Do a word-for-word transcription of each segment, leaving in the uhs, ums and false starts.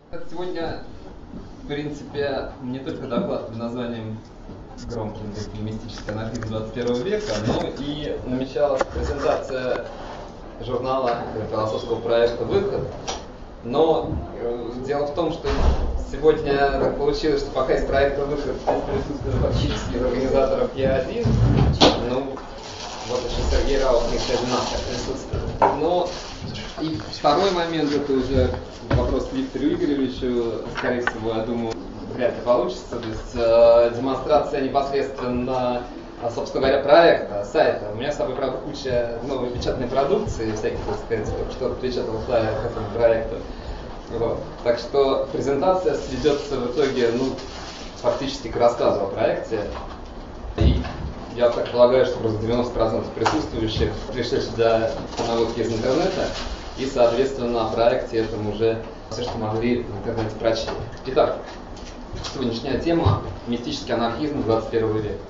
Сегодня, в принципе, не только доклад под названием громким «Мистический анархизм двадцать первого века», но и намечалась презентация журнала философского проекта «Выход». Но э, дело в том, что сегодня так получилось, что пока из проекта «Выход» присутствует фактически из организаторов я один, ну, вот еще Сергей Раут, не среди нас так присутствует. Но и второй момент, это уже вопрос к Виктору Игоревичу, скорее всего, я думаю, вряд ли получится. То есть э, демонстрация непосредственно, собственно говоря, проекта, сайта. У меня с собой, правда, куча новой печатной продукции, всяких, так сказать, что отпечатал флаер к этому проекту. Вот. Так что презентация сведется в итоге, ну, фактически к рассказу о проекте. И я так полагаю, что просто девяносто процентов присутствующих пришли сюда по наводке из интернета, и, соответственно, о проекте этом уже все, что могли в интернете прочли. Итак, сегодняшняя тема – мистический анархизм двадцать первого века.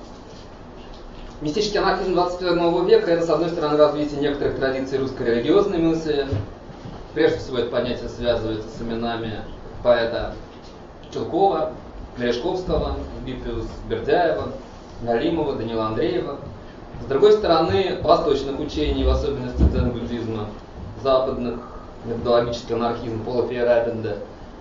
Мистический анархизм двадцать первого века – это, с одной стороны, развитие некоторых традиций русской религиозной мысли. Прежде всего, это понятие связывается с именами поэта Чулкова, Мережковского, Бипиус Бердяева, Галимова, Данила Андреева. С другой стороны, восточных учений, в особенности дзен-буддизма, западных, методологический анархизм Пола Фейерабенда,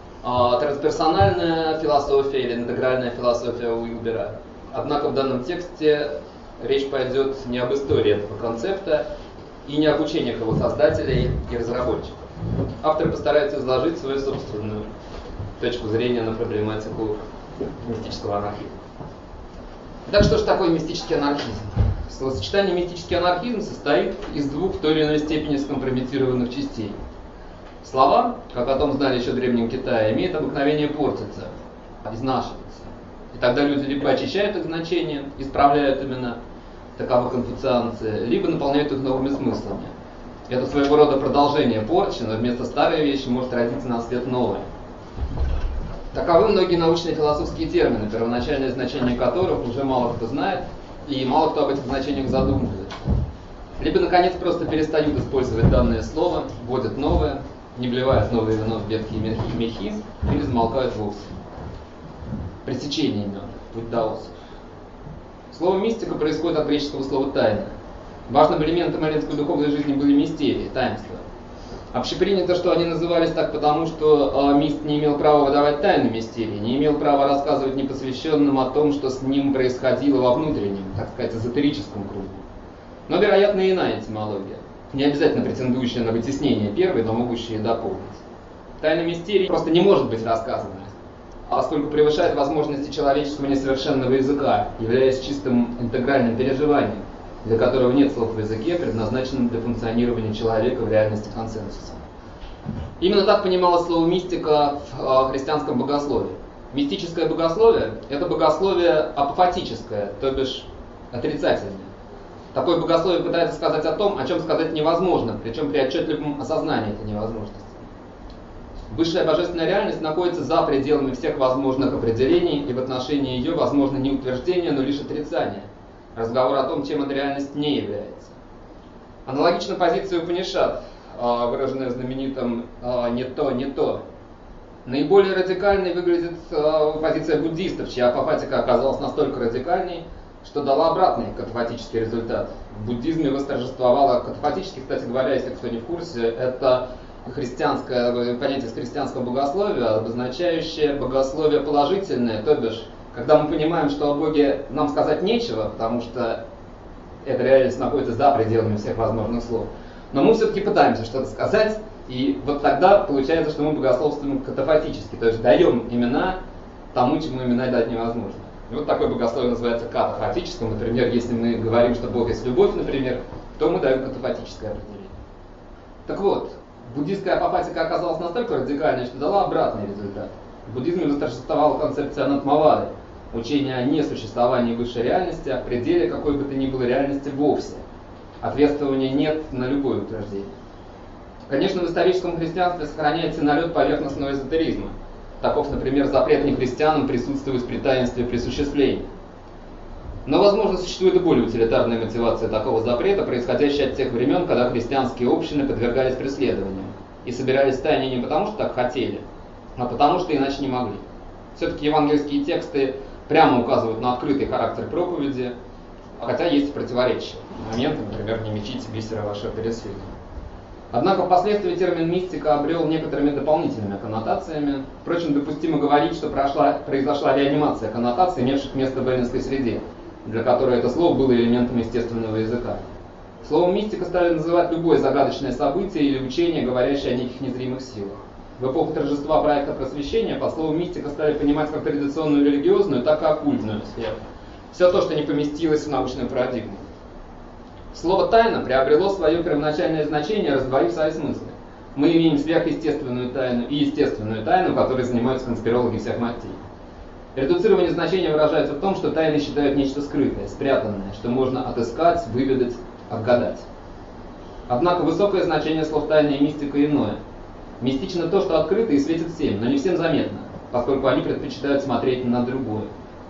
трансперсональная философия или интегральная философия Уилбера. Однако в данном тексте речь пойдет не об истории этого концепта и не об учениях его создателей и разработчиков. Автор постарается изложить свою собственную точку зрения на проблематику мистического анархизма. Так что же такое мистический анархизм? Словосочетание мистический анархизм состоит из двух в той или иной степени скомпрометированных частей. Слова, как о том знали еще в Древнем Китае, имеют обыкновение портиться, изнашиваться. И тогда люди либо очищают их значение, исправляют имена, таковы конфуцианцы, либо наполняют их новыми смыслами. Это своего рода продолжение порчи, но вместо старой вещи может родиться на свет новое. Таковы многие научные философские термины, первоначальное значение которых уже мало кто знает, и мало кто об этих значениях задумывается. Либо, наконец, просто перестают использовать данное слово, вводят новое, не вливают новое вино в ветхие мехи, или замолкают вовсе. Пресечение имен, путь даосов. Слово «мистика» происходит от греческого слова «тайна». Важным элементом эллинской духовной жизни были мистерии, таинства. Общепринято, что они назывались так потому, что э, мист не имел права выдавать тайны мистерии, не имел права рассказывать непосвященным о том, что с ним происходило во внутреннем, так сказать, эзотерическом кругу. Но, вероятно, и иная этимология, не обязательно претендующая на вытеснение первой, но могущая дополнить. Тайна мистерии просто не может быть рассказана, поскольку превышает возможности человеческого несовершенного языка, являясь чистым интегральным переживанием, для которого нет слов в языке, предназначенном для функционирования человека в реальности консенсуса. Именно так понималось слово «мистика» в христианском богословии. Мистическое богословие – это богословие апофатическое, то бишь отрицательное. Такое богословие пытается сказать о том, о чем сказать невозможно, причем при отчетливом осознании этой невозможности. Высшая божественная реальность находится за пределами всех возможных определений, и в отношении ее возможно не утверждение, но лишь отрицание. Разговор о том, чем эта реальность не является. Аналогично позиция Упанишад, выраженная знаменитым «не то, не то». Наиболее радикальной выглядит позиция буддистов, чья апофатика оказалась настолько радикальной, что дала обратный катафатический результат. В буддизме восторжествовало катафатически, кстати говоря, если кто не в курсе, это христианское понятие из христианского богословия, обозначающее богословие положительное, то бишь когда мы понимаем, что о Боге нам сказать нечего, потому что эта реальность находится за пределами всех возможных слов, но мы все-таки пытаемся что-то сказать, и вот тогда получается, что мы богословствуем катафатически, то есть даем имена тому, чему имена дать невозможно. И вот такое богословие называется катафатическим. Например, если мы говорим, что Бог есть любовь, например, то мы даем катафатическое определение. Так вот, буддистская апофатика оказалась настолько радикальной, что дала обратный результат. В буддизме восторжествовала концепция анатмавады, учение о несуществовании высшей реальности, а в пределе какой бы то ни было реальности вовсе. Ответствования нет на любое утверждение. Конечно, в историческом христианстве сохраняется налет поверхностного эзотеризма. Таков, например, запрет нехристианам присутствовать при таинстве присуществления. Но, возможно, существует и более утилитарная мотивация такого запрета, происходящая от тех времен, когда христианские общины подвергались преследованию и собирались в тайне не потому, что так хотели, а потому что иначе не могли. Все-таки евангельские тексты прямо указывают на открытый характер проповеди, хотя есть противоречия. Моменты, например, «не мечите бисера вашего перед свиньями». Однако впоследствии термин «мистика» обрел некоторыми дополнительными коннотациями. Впрочем, допустимо говорить, что прошла, произошла реанимация коннотаций, имевших место в эллинской среде, для которой это слово было элементом естественного языка. Словом «мистика» стали называть любое загадочное событие или учение, говорящее о неких незримых силах. В эпоху торжества проекта просвещения по слову «мистика» стали понимать как традиционную религиозную, так и оккультную сферу. Все то, что не поместилось в научную парадигму. Слово «тайна» приобрело свое первоначальное значение, раздвоив свои смыслы. Мы имеем сверхъестественную тайну и естественную тайну, которой занимаются конспирологи всех мастей. Редуцирование значения выражается в том, что тайны считают нечто скрытое, спрятанное, что можно отыскать, выведать, отгадать. Однако высокое значение слов «тайна» и «мистика» иное. Мистично то, что открыто и светит всем, но не всем заметно, поскольку они предпочитают смотреть на другое.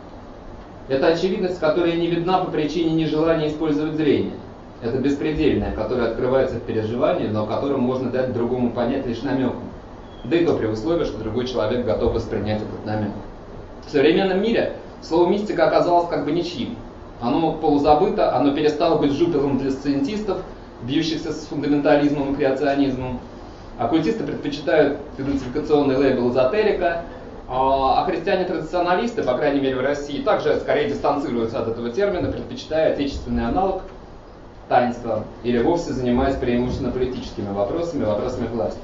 Это очевидность, которая не видна по причине нежелания использовать зрение. Это беспредельное, которое открывается в переживании, но которым можно дать другому понять лишь намеком. Да и то при условии, что другой человек готов воспринять этот намек. В современном мире слово «мистика» оказалось как бы ничьим. Оно полузабыто, оно перестало быть жупелом для сциентистов, бьющихся с фундаментализмом и креационизмом. Оккультисты предпочитают идентификационный лейбл эзотерика, а христиане-традиционалисты, по крайней мере в России, также скорее дистанцируются от этого термина, предпочитая отечественный аналог таинства или вовсе занимаясь преимущественно политическими вопросами, вопросами власти.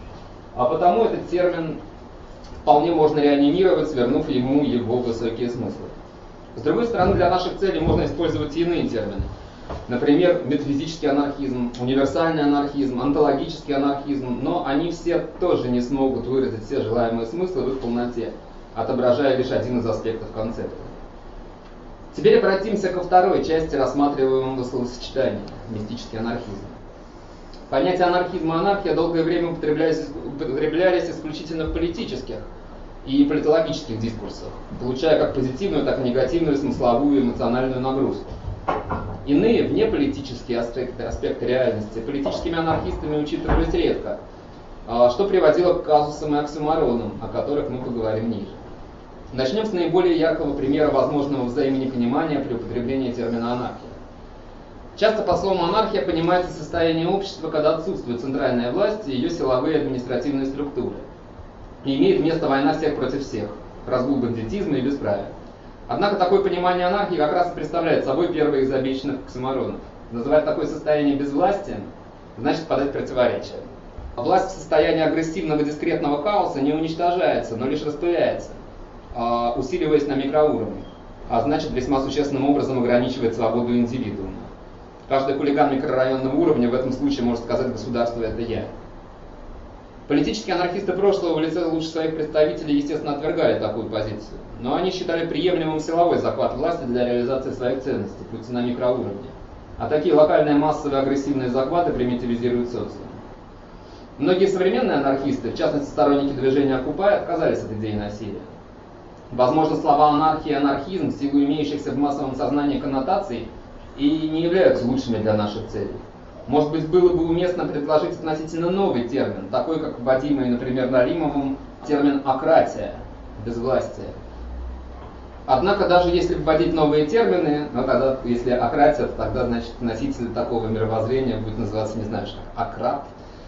А потому этот термин вполне можно реанимировать, свернув ему его высокие смыслы. С другой стороны, для наших целей можно использовать и иные термины. Например, метафизический анархизм, универсальный анархизм, онтологический анархизм, но они все тоже не смогут выразить все желаемые смыслы в их полноте, отображая лишь один из аспектов концепта. Теперь обратимся ко второй части рассматриваемого словосочетания – мистический анархизм. Понятия анархизма и анархия долгое время употреблялись, употреблялись исключительно в политических и политологических дискурсах, получая как позитивную, так и негативную смысловую и эмоциональную нагрузку. Иные внеполитические аспекты, аспекты реальности политическими анархистами учитывались редко, что приводило к казусам и оксюморонам, о которых мы поговорим ниже. Начнем с наиболее яркого примера возможного взаимонепонимания при употреблении термина «анархия». Часто по слову «анархия» понимается состояние общества, когда отсутствует центральная власть и ее силовые и административные структуры. И имеет место война всех против всех, разгул бандитизма и бесправия. Однако такое понимание анархии как раз и представляет собой первый из обещанных оксюморонов. Называть такое состояние безвластием значит подать противоречие. Власть в состоянии агрессивного дискретного хаоса не уничтожается, но лишь распыляется, усиливаясь на микроуровне, а значит весьма существенным образом ограничивает свободу индивидуума. Каждый хулиган микрорайонного уровня в этом случае может сказать: государство — это я. Политические анархисты прошлого в лице лучших своих представителей, естественно, отвергали такую позицию, но они считали приемлемым силовой захват власти для реализации своих ценностей, пусть и на микроуровне. А такие локальные массовые агрессивные захваты примитивизируют социум. Многие современные анархисты, в частности сторонники движения Occupy, отказались от идеи насилия. Возможно, слова анархия и анархизм в силу имеющихся в массовом сознании коннотаций и не являются лучшими для наших целей. Может быть, было бы уместно предложить относительно новый термин, такой как вводимый, например, Налимовым термин «акратия», безвластие. Однако, даже если вводить новые термины, ну, тогда, если акратия, тогда, значит, носитель такого мировоззрения будет называться, не знаю, акрат.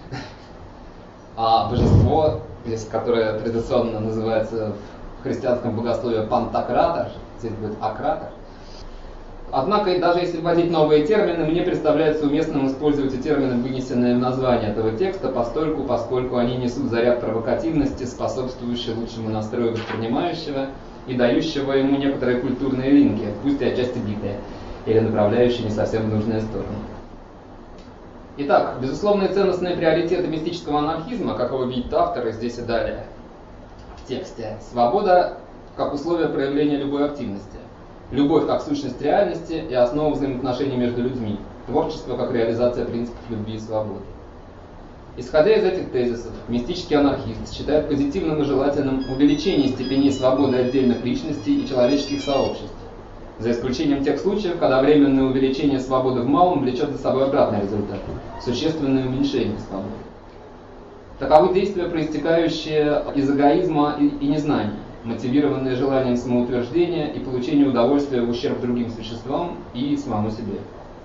А божество, которое традиционно называется в христианском богословии пантократор, здесь будет акратор. Однако, даже если вводить новые термины, мне представляется уместным использовать и термины, вынесенные в название этого текста, постольку, поскольку они несут заряд провокативности, способствующий лучшему настрою воспринимающего и дающего ему некоторые культурные линки, пусть и отчасти битые, или направляющие не совсем в нужную сторону. Итак, безусловные ценностные приоритеты мистического анархизма, как его видит автор и здесь и далее в тексте. Свобода как условие проявления любой активности. Любовь как сущность реальности и основа взаимоотношений между людьми. Творчество как реализация принципов любви и свободы. Исходя из этих тезисов, мистический анархист считает позитивным и желательным увеличение степени свободы отдельных личностей и человеческих сообществ, за исключением тех случаев, когда временное увеличение свободы в малом влечет за собой обратный результат – существенное уменьшение свободы. Таковы действия, проистекающие из эгоизма и, и незнания, мотивированные желанием самоутверждения и получения удовольствия в ущерб другим существам и самому себе.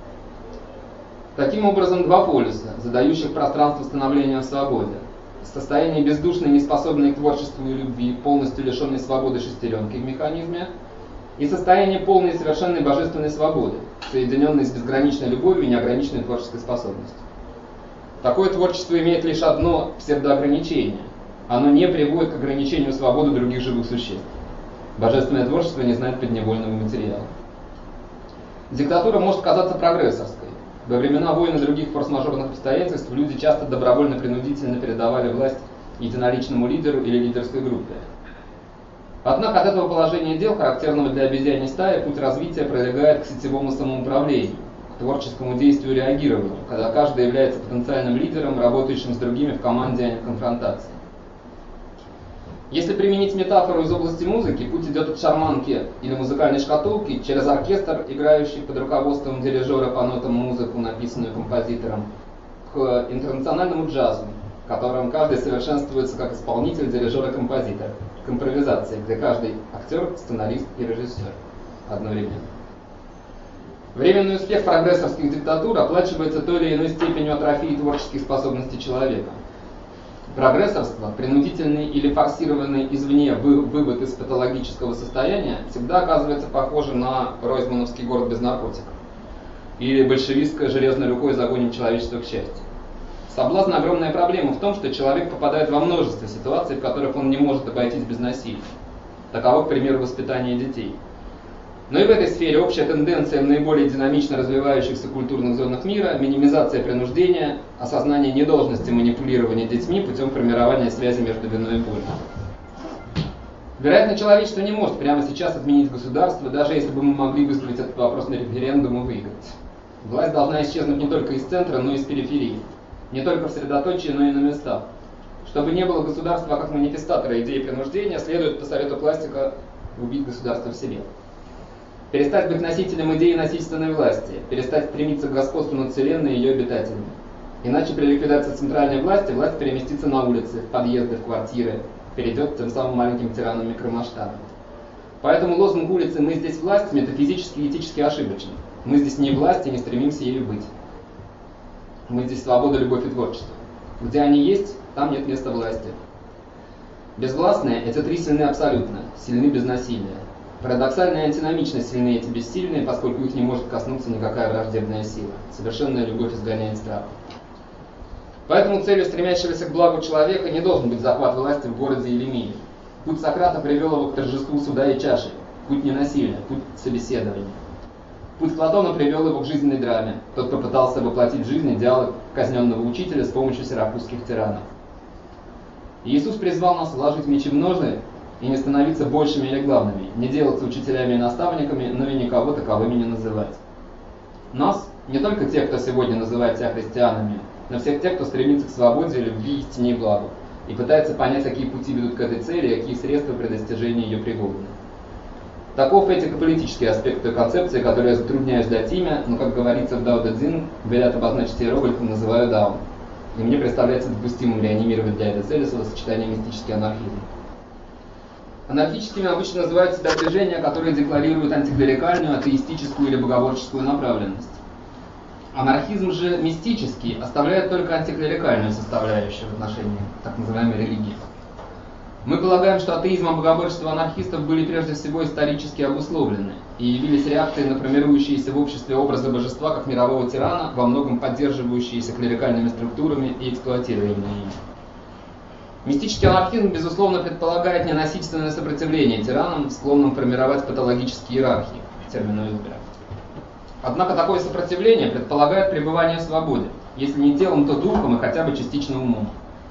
Таким образом, два полюса, задающих пространство становления в свободе, состояние бездушной, неспособной к творчеству и любви, полностью лишенной свободы шестеренки в механизме, и состояние полной и совершенной божественной свободы, соединенной с безграничной любовью и неограниченной творческой способностью. Такое творчество имеет лишь одно псевдоограничение. Оно не приводит к ограничению свободы других живых существ. Божественное творчество не знает подневольного материала. Диктатура может казаться прогрессорской. Во времена войн и других форс-мажорных обстоятельств люди часто добровольно-принудительно передавали власть единоличному лидеру или лидерской группе. Однако от этого положения дел, характерного для обезьяньей стаи, путь развития пролегает к сетевому самоуправлению, к творческому действию и реагированию, когда каждый является потенциальным лидером, работающим с другими в команде, а не в конфронтации. Если применить метафору из области музыки, путь идет от шарманки или музыкальной шкатулки через оркестр, играющий под руководством дирижера по нотам музыку, написанную композитором, к интернациональному джазу, в котором каждый совершенствуется как исполнитель, дирижер и композитор, к импровизации, где каждый актер, сценарист и режиссер одновременно. Временный успех прогрессорских диктатур оплачивается той или иной степенью атрофии творческих способностей человека. Прогрессорство, принудительный или форсированный извне вывод из патологического состояния, всегда оказывается похоже на ройзмановский город без наркотиков или большевистское железной рукой загоним человечество к счастью. Соблазн — огромная проблема в том, что человек попадает во множество ситуаций, в которых он не может обойтись без насилия. Таково, к примеру, воспитание детей. Но и в этой сфере общая тенденция в наиболее динамично развивающихся культурных зонах мира — минимизация принуждения, осознание недолжности манипулирования детьми путем формирования связи между виной и болью. Вероятно, человечество не может прямо сейчас отменить государство, даже если бы мы могли выставить этот вопрос на референдум и выиграть. Власть должна исчезнуть не только из центра, но и из периферии. Не только в средоточии, но и на местах. Чтобы не было государства как манифестатора идеи принуждения, следует по совету классика убить государство в себе. Перестать быть носителем идеи насильственной власти, перестать стремиться к господству над Вселенной и ее обитателями. Иначе при ликвидации центральной власти власть переместится на улицы, в подъезды, в квартиры, перейдет тем самым маленьким тиранам микромасштаба. Поэтому лозунг улицы «Мы здесь власть» метафизически и этически ошибочен. Мы здесь не власть и не стремимся ею быть. Мы здесь свобода, любовь и творчество. Где они есть, там нет места власти. Безвластные — это три сильны абсолютно, сильны без насилия. Парадоксальная антиномичность сильны эти бессильные, поскольку их не может коснуться никакая враждебная сила. Совершенная любовь изгоняет страх. Поэтому целью стремящегося к благу человека не должен быть захват власти в городе или мире. Путь Сократа привел его к торжеству суда и чаши. Путь ненасилия, путь собеседования. Путь Платона привел его к жизненной драме. Тот попытался воплотить в жизнь идеалы казненного учителя с помощью сиракузских тиранов. Иисус призвал нас вложить мечи в ножны и не становиться большими или главными, не делаться учителями и наставниками, но и никого таковыми не называть. Нас, не только тех, кто сегодня называет себя христианами, но всех тех, кто стремится к свободе, любви, истине и благу, и пытается понять, какие пути ведут к этой цели и какие средства при достижении ее пригодны. Таков этико-политический аспект той концепции, которую я затрудняюсь дать имя, но, как говорится в Дао Дэ Цзин, велят обозначить иероглифом, называю Дао. И мне представляется допустимым реанимировать для этой цели словосочетание мистический анархизм. Анархическими обычно называют себя движения, которые декларируют антиклерикальную, атеистическую или богоборческую направленность. Анархизм же мистический оставляет только антиклерикальную составляющую в отношении так называемой религии. Мы полагаем, что атеизм и богоборчество анархистов были прежде всего исторически обусловлены и явились реакцией на формирующиеся в обществе образы божества как мирового тирана, во многом поддерживающиеся клерикальными структурами и эксплуатируемые ими. Мистический анархизм, безусловно, предполагает ненасильственное сопротивление тиранам, склонным формировать патологические иерархии, термину Вилбера. Однако такое сопротивление предполагает пребывание в свободе, если не телом, то духом и хотя бы частично умом.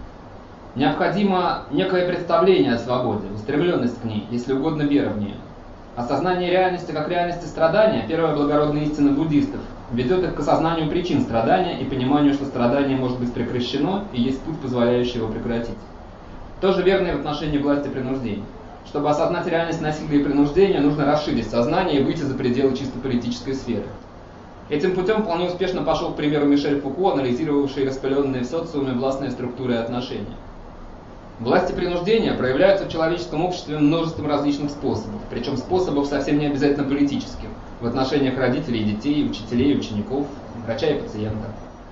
Необходимо некое представление о свободе, устремленность к ней, если угодно вера в нее. Осознание реальности как реальности страдания, первая благородная истина буддистов, ведет их к осознанию причин страдания и пониманию, что страдание может быть прекращено и есть путь, позволяющий его прекратить. Тоже верно и в отношении власти принуждения. Чтобы осознать реальность насилия и принуждения, нужно расширить сознание и выйти за пределы чисто политической сферы. Этим путем вполне успешно пошел, к примеру, Мишель Фуко, анализировавший распыленные в социуме властные структуры и отношения. Власть и принуждение проявляются в человеческом обществе множеством различных способов, причем способов совсем не обязательно политических, в отношениях родителей и детей, учителей и учеников, врача и пациента.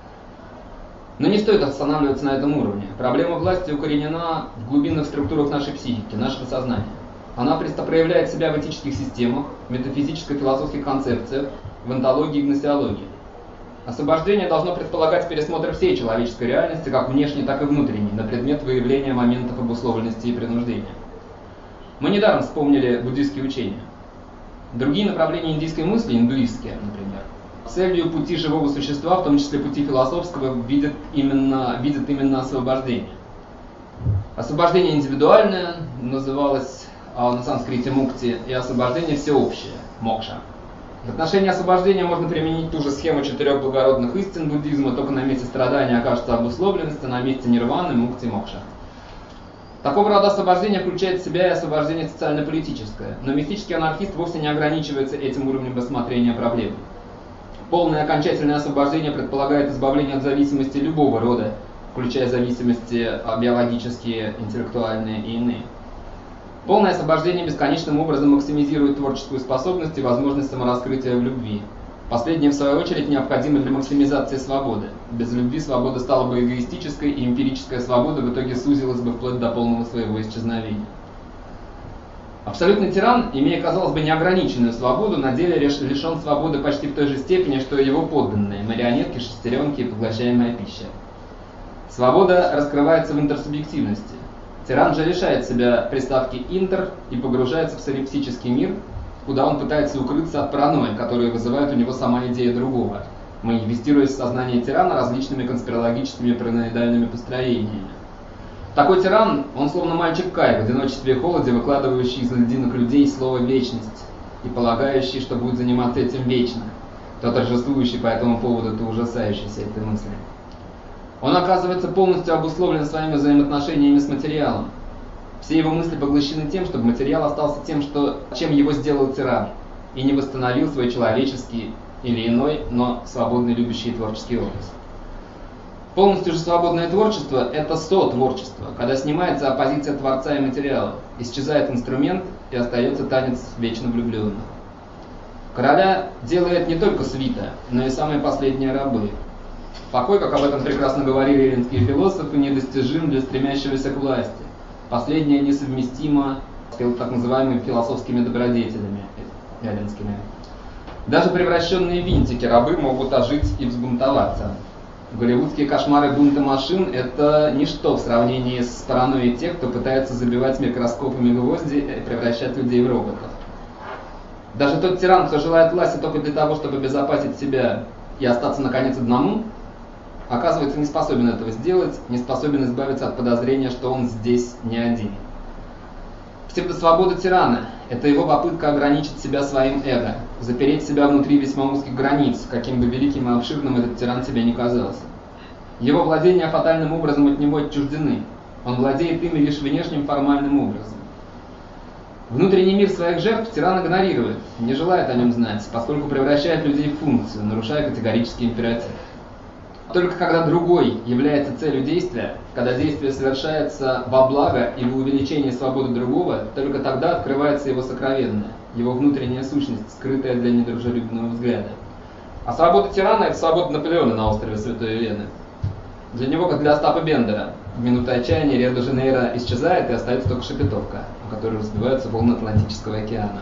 Но не стоит останавливаться на этом уровне. Проблема власти укоренена в глубинных структурах нашей психики, нашего сознания. Она проявляет себя в этических системах, метафизическо-философских концепциях, в онтологии и гносеологии. Освобождение должно предполагать пересмотр всей человеческой реальности, как внешней, так и внутренней, на предмет выявления моментов обусловленности и принуждения. Мы недаром вспомнили буддийские учения. Другие направления индийской мысли, индуистские, например, целью пути живого существа, в том числе пути философского, видят именно, видят именно освобождение. Освобождение индивидуальное называлось а, на санскрите мукти, и освобождение всеобщее, мокша. В отношении освобождения можно применить ту же схему четырех благородных истин буддизма, только на месте страдания окажется обусловленность, а на месте нирваны мукти мокша. Такого рода освобождение включает в себя и освобождение социально-политическое, но мистический анархист вовсе не ограничивается этим уровнем рассмотрения проблемы. Полное окончательное освобождение предполагает избавление от зависимости любого рода, включая зависимости биологические, интеллектуальные и иные. Полное освобождение бесконечным образом максимизирует творческую способность и возможность самораскрытия в любви. Последнее, в свою очередь, необходимо для максимизации свободы. Без любви свобода стала бы эгоистической, и эмпирическая свобода в итоге сузилась бы вплоть до полного своего исчезновения. Абсолютный тиран, имея, казалось бы, неограниченную свободу, на деле лишен свободы почти в той же степени, что и его подданные, марионетки, шестеренки и поглощаемая пища. Свобода раскрывается в интерсубъективности. Тиран же лишает себя приставки «интер» и погружается в солипсический мир, куда он пытается укрыться от паранойи, которые вызывает у него сама идея другого, манифестируясь в сознании тирана различными конспирологическими параноидальными построениями. Такой тиран, он словно мальчик Кай в одиночестве и холоде, выкладывающий из льдинок людей слово «вечность» и полагающий, что будет заниматься этим вечно, то торжествующий по этому поводу, то ужасающийся этой мысли. Он оказывается полностью обусловлен своими взаимоотношениями с материалом. Все его мысли поглощены тем, чтобы материал остался тем, что, чем его сделал тиран, и не восстановил свой человеческий или иной, но свободный любящий творческий образ. Полностью же свободное творчество – это сотворчество, когда снимается оппозиция творца и материала, исчезает инструмент и остается танец вечно влюбленных. Короля делает не только свита, но и самые последние рабы. Покой, как об этом прекрасно говорили эллинские философы, недостижим для стремящегося к власти. Последнее несовместимо с так называемыми философскими добродетелями эллинскими. Даже превращенные винтики рабы могут ожить и взбунтоваться. Голливудские кошмары бунта машин – это ничто в сравнении с паранойей тех, кто пытается забивать микроскопами гвозди и превращать людей в роботов. Даже тот тиран, кто желает власти только для того, чтобы обезопасить себя и остаться наконец одному, оказывается не способен этого сделать, не способен избавиться от подозрения, что он здесь не один. Псевдосвобода тирана – это его попытка ограничить себя своим эго, запереть себя внутри весьма узких границ, каким бы великим и обширным этот тиран себе не казался. Его владения фатальным образом от него отчуждены, он владеет ими лишь внешним формальным образом. Внутренний мир своих жертв тиран игнорирует, не желает о нем знать, поскольку превращает людей в функцию, нарушая категорический императив. Только когда другой является целью действия, когда действие совершается во благо и в увеличении свободы другого, только тогда открывается его сокровенное, его внутренняя сущность, скрытая для недружелюбного взгляда. А свобода тирана – это свобода Наполеона на острове Святой Елены. Для него, как для Остапа Бендера, в минуту отчаяния Рио-де-Жанейро исчезает и остается только Шепетовка, у которой разбиваются волны Атлантического океана.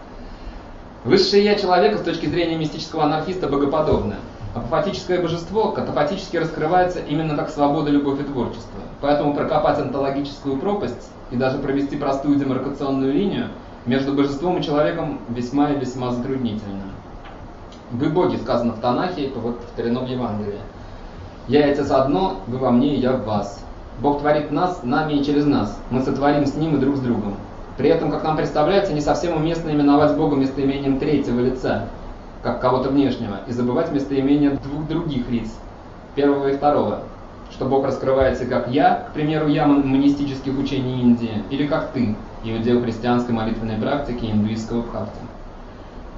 Высшее «я» человека с точки зрения мистического анархиста богоподобно. Апофатическое божество катафатически раскрывается именно как свобода, любовь и творчество. Поэтому прокопать онтологическую пропасть и даже провести простую демаркационную линию между божеством и человеком весьма и весьма затруднительно. «Вы боги» сказано в Танахе, вот повторено в Евангелии. «Я и Отец одно, вы во мне и я в вас». Бог творит нас, нами и через нас. Мы сотворим с Ним и друг с другом. При этом, как нам представляется, не совсем уместно именовать Бога местоимением третьего лица, как кого-то внешнего, и забывать местоимения двух других лиц, первого и второго, что Бог раскрывается как «я», к примеру, «я» монистических учений Индии, или как «ты», иудео-христианской молитвенной практики индуистского бхакти.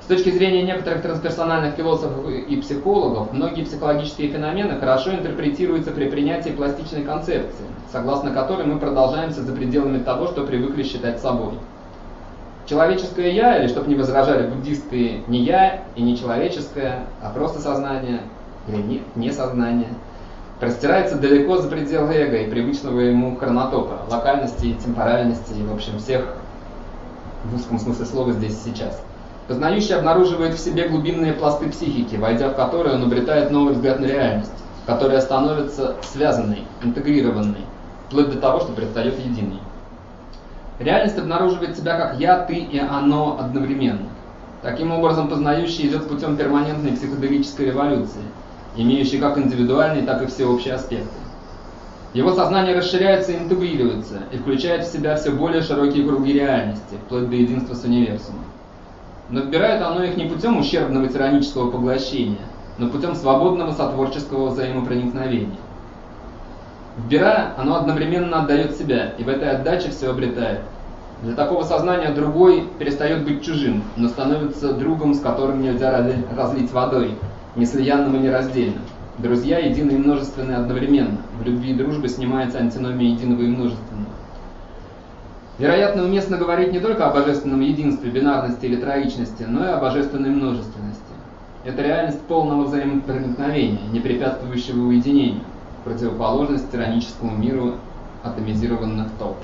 С точки зрения некоторых трансперсональных философов и психологов, многие психологические феномены хорошо интерпретируются при принятии пластичной концепции, согласно которой мы продолжаемся за пределами того, что привыкли считать собой. Человеческое «я», или, чтобы не возражали буддисты, не «я» и не человеческое, а просто сознание, или не, не сознание, простирается далеко за пределы эго и привычного ему хронотопа, локальности, темпоральности и, в общем, всех в узком смысле слова здесь и сейчас. Познающий обнаруживает в себе глубинные пласты психики, войдя в которые он обретает новый взгляд на реальность, которая становится связанной, интегрированной, вплоть до того, что предстает единой. Реальность обнаруживает себя как «я», «ты» и «оно» одновременно. Таким образом, познающий идет путем перманентной психоделической революции, имеющей как индивидуальные, так и всеобщие аспекты. Его сознание расширяется и интегрируется, и включает в себя все более широкие круги реальности, вплоть до единства с универсумом. Но вбирает оно их не путем ущербного тиранического поглощения, но путем свободного сотворческого взаимопроникновения. Вбирая, оно одновременно отдает себя, и в этой отдаче все обретает. Для такого сознания другой перестает быть чужим, но становится другом, с которым нельзя разлить водой, неслиянным и нераздельным. Друзья едины и множественны одновременно. В любви и дружбе снимается антиномия единого и множественного. Вероятно, уместно говорить не только о божественном единстве, бинарности или троичности, но и о божественной множественности. Это реальность полного взаимопроникновения, не препятствующего уединению, противоположность тираническому миру атомизированных толп.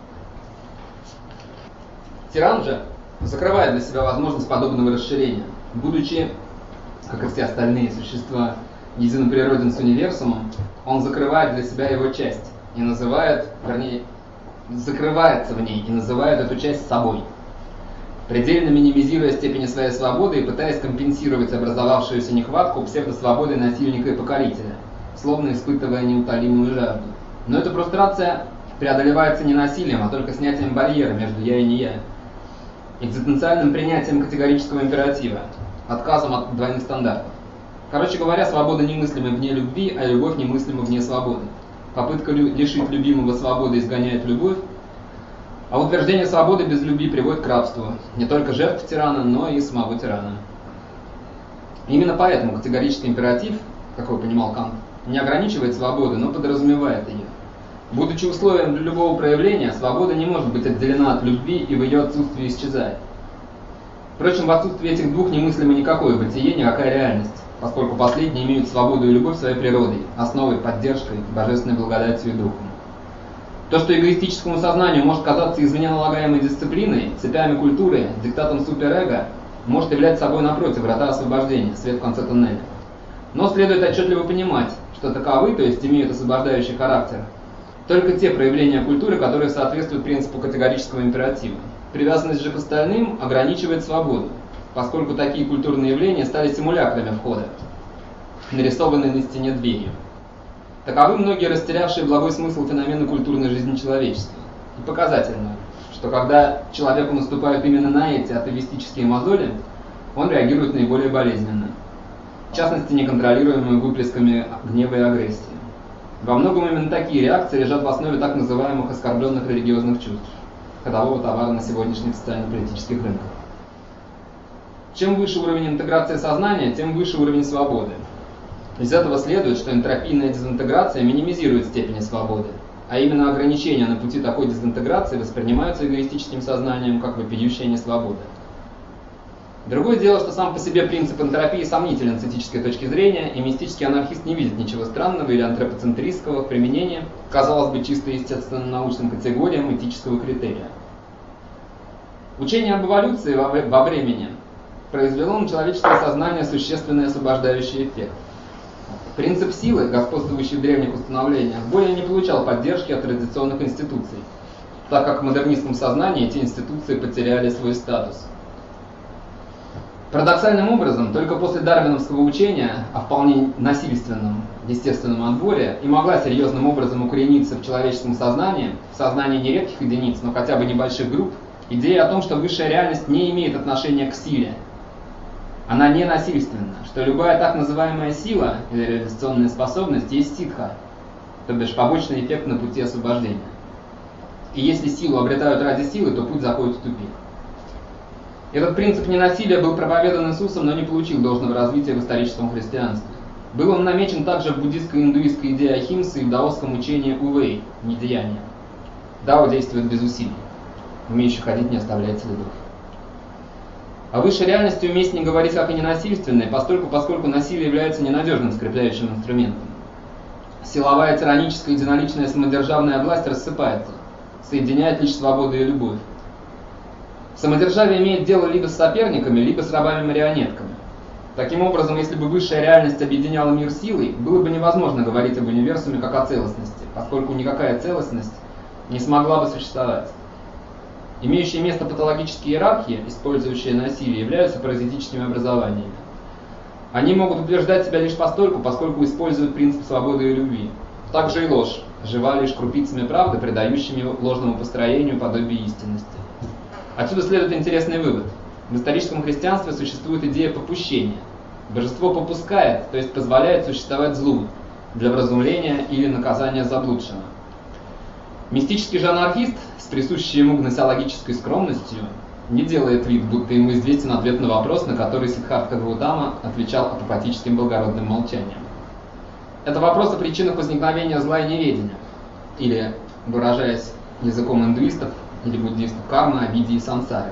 Тиран же закрывает для себя возможность подобного расширения. Будучи, как и все остальные существа, единоприроден с универсумом, он закрывает для себя его часть и называет, вернее, закрывается в ней и называет эту часть собой, предельно минимизируя степени своей свободы и пытаясь компенсировать образовавшуюся нехватку псевдосвободой насильника и покорителя, словно испытывая неутолимую жажду. Но эта фрустрация преодолевается не насилием, а только снятием барьера между «я» и «не я», экзистенциальным принятием категорического императива, отказом от двойных стандартов. Короче говоря, свобода немыслима вне любви, а любовь немыслима вне свободы. Попытка лишить любимого свободы изгоняет любовь, а утверждение свободы без любви приводит к рабству не только жертв тирана, но и самого тирана. Именно поэтому категорический императив, как его понимал Кант, не ограничивает свободу, но подразумевает ее. Будучи условием для любого проявления, свобода не может быть отделена от любви и в ее отсутствии исчезает. Впрочем, в отсутствии этих двух немыслимо никакое бытие, никакая реальность, поскольку последние имеют свободу и любовь своей природой, основой, поддержкой, божественной благодатью и духом. То, что эгоистическому сознанию может казаться извне налагаемой дисциплиной, цепями культуры, диктатом суперэго, может являть собой напротив врата освобождения, свет в конце туннеля. Но следует отчетливо понимать, что таковы, то есть имеют освобождающий характер, только те проявления культуры, которые соответствуют принципу категорического императива. Привязанность же к остальным ограничивает свободу, поскольку такие культурные явления стали симулякрами входа, нарисованные на стене дверью. Таковы многие растерявшие благой смысл феномены культурной жизни человечества. И показательно, что когда человеку наступают именно на эти атовистические мозоли, он реагирует наиболее болезненно. В частности, неконтролируемыми выплесками гнева и агрессии. Во многом именно такие реакции лежат в основе так называемых оскорбленных религиозных чувств, ходового товара на сегодняшних социально-политических рынках. Чем выше уровень интеграции сознания, тем выше уровень свободы. Из этого следует, что энтропийная дезинтеграция минимизирует степени свободы, а именно ограничения на пути такой дезинтеграции воспринимаются эгоистическим сознанием как вопиющая несвобода. Другое дело, что сам по себе принцип энтропии сомнителен с этической точки зрения, и мистический анархист не видит ничего странного или антропоцентристского в применении, казалось бы, чисто естественно-научным категориям этического критерия. Учение об эволюции во, во времени произвело на человеческое сознание существенный освобождающий эффект. Принцип силы, господствующий в древних установлениях, более не получал поддержки от традиционных институций, так как в модернистском сознании эти институции потеряли свой статус. Парадоксальным образом, только после дарвиновского учения о вполне насильственном естественном отборе и могла серьезным образом укорениться в человеческом сознании, в сознании не редких единиц, но хотя бы небольших групп, идея о том, что высшая реальность не имеет отношения к силе. Она не насильственна, что любая так называемая сила или реализационная способность есть ситха, то бишь побочный эффект на пути освобождения. И если силу обретают ради силы, то путь заходит в тупик. Этот принцип ненасилия был проповедан Иисусом, но не получил должного развития в историческом христианстве. Был он намечен также в буддистской и индуистской идее ахимсы и в даосском учении увэй, недеяния. Дао действует без усилий, умеющий ходить не оставляет следов. О высшей реальности уместнее говорить как о ненасильственной, поскольку, поскольку насилие является ненадежным скрепляющим инструментом. Силовая, тираническая, единоличная, самодержавная власть рассыпается, соединяет лишь свободу и любовь. Самодержавие имеет дело либо с соперниками, либо с рабами-марионетками. Таким образом, если бы высшая реальность объединяла мир силой, было бы невозможно говорить об универсуме как о целостности, поскольку никакая целостность не смогла бы существовать. Имеющие место патологические иерархии, использующие насилие, являются паразитическими образованиями. Они могут утверждать себя лишь постольку, поскольку используют принцип свободы и любви. Также и ложь, жива лишь крупицами правды, придающими ложному построению подобие истинности. Отсюда следует интересный вывод. В историческом христианстве существует идея попущения. Божество попускает, то есть позволяет существовать злу для вразумления или наказания заблудшего. Мистический же анархист, с присущей ему гносеологической скромностью, не делает вид, будто ему известен ответ на вопрос, на который Сиддхартха Гаутама отвечал апофатическим благородным молчанием. Это вопрос о причинах возникновения зла и неведения, или, выражаясь языком индуистов или буддистов, карма, обиде и сансаре.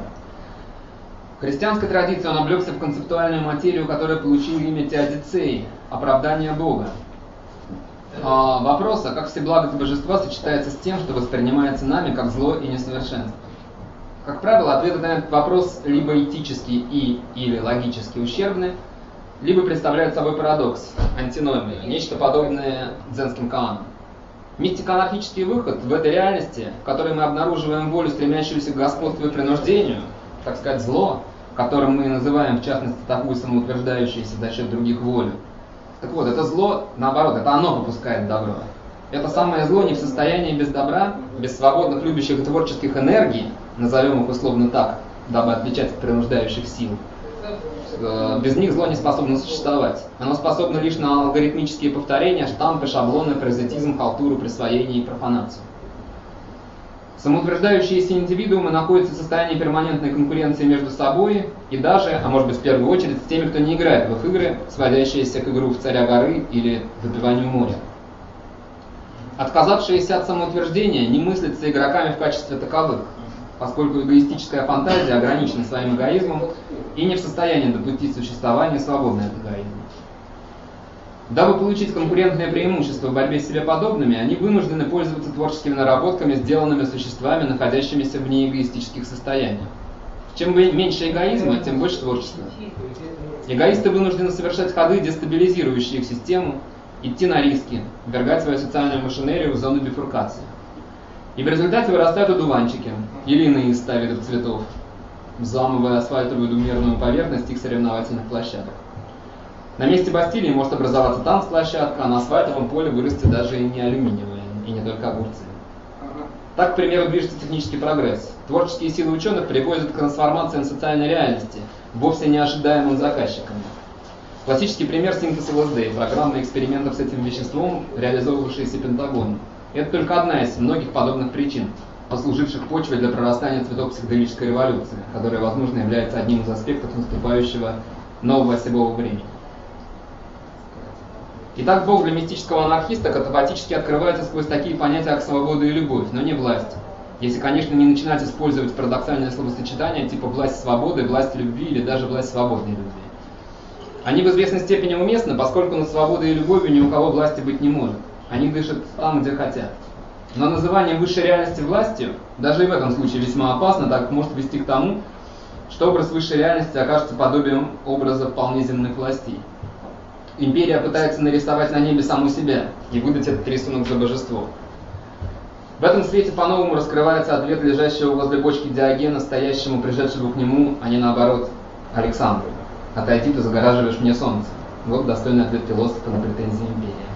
В христианской традиции он облегся в концептуальную материю, которая получила имя теодицеи, оправдания Бога. А вопрос, а как всеблагость божества сочетается с тем, что воспринимается нами как зло и несовершенство? Как правило, ответы на этот вопрос либо этически и или логически ущербны, либо представляют собой парадокс, антиномию, нечто подобное дзенским коанам. Мистико-анархический выход в этой реальности, в которой мы обнаруживаем волю, стремящуюся к господству и принуждению, так сказать, зло, которым мы называем, в частности, такую самоутверждающуюся за счет других волю. Так вот, это зло, наоборот, это оно попускает добро. Это самое зло не в состоянии без добра, без свободных, любящих и творческих энергий, назовем их условно так, дабы отличать от принуждающих сил. Без них зло не способно существовать. Оно способно лишь на алгоритмические повторения, штампы, шаблоны, паразитизм, халтуру, присвоение и профанацию. Самоутверждающиеся индивидуумы находятся в состоянии перманентной конкуренции между собой и даже, а может быть в первую очередь, с теми, кто не играет в их игры, сводящиеся к игру в царя горы или выпиванию моря. Отказавшиеся от самоутверждения не мыслятся игроками в качестве таковых, поскольку эгоистическая фантазия ограничена своим эгоизмом и не в состоянии допустить существование свободное от эгоизма. Дабы получить конкурентное преимущество в борьбе с себе подобными, они вынуждены пользоваться творческими наработками, сделанными существами, находящимися в неэгоистических состояниях. Чем меньше эгоизма, тем больше творчества. Эгоисты вынуждены совершать ходы, дестабилизирующие их систему, идти на риски, ввергать свою социальную машинерию в зону бифуркации. И в результате вырастают одуванчики или иные из ста видов цветов, взламывая асфальтовую двумерную поверхность их соревновательных площадок. На месте Бастилии может образоваться танцплощадка, а на асфальтовом поле вырастет даже и не алюминиевые, и не только огурцы. Так, к примеру, движется технический прогресс. Творческие силы ученых приводят к трансформациям социальной реальности, вовсе не ожидаемым заказчиками. Классический пример — синтез эл эс дэ, программа экспериментов с этим веществом, реализовывавшаяся Пентагоном. Это только одна из многих подобных причин, послуживших почвой для прорастания цветов психоделической революции, которая, возможно, является одним из аспектов наступающего нового осевого времени. Итак, Бог для мистического анархиста катапатически открывается сквозь такие понятия, как свобода и любовь, но не власть. Если, конечно, не начинать использовать парадоксальное словосочетание типа власть свободы, власть любви или даже власть свободной любви. Они в известной степени уместны, поскольку над свободой и любовью ни у кого власти быть не может. Они дышат там, где хотят. Но называние высшей реальности властью даже и в этом случае весьма опасно, так как может вести к тому, что образ высшей реальности окажется подобием образа вполне земных властей. Империя пытается нарисовать на небе саму себя и выдать этот рисунок за божество. В этом свете по-новому раскрывается ответ лежащего возле бочки Диогена, стоящему, пришедшему к нему, а не наоборот, Александру. «Отойди, ты загораживаешь мне солнце». Вот достойный ответ философа на претензии империи.